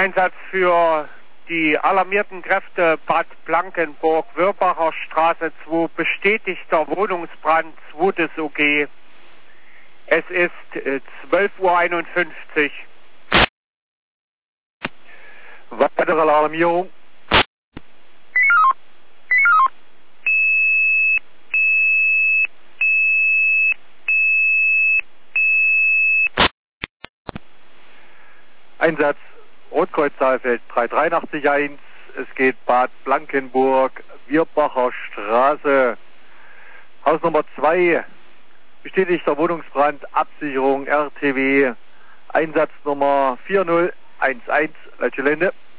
Einsatz für die alarmierten Kräfte Bad Blankenburg, Wirbacher Straße 2, bestätigter Wohnungsbrand, 2. OG. Es ist 12:51 Uhr. Weitere Alarmierung. Einsatz Rotkreuz Saalfeld 3881. Es geht Bad Blankenburg, Wirbacher Straße. Haus Nummer 2. Bestätigter Wohnungsbrand, Absicherung RTW. Einsatznummer 4011, Leitgelände.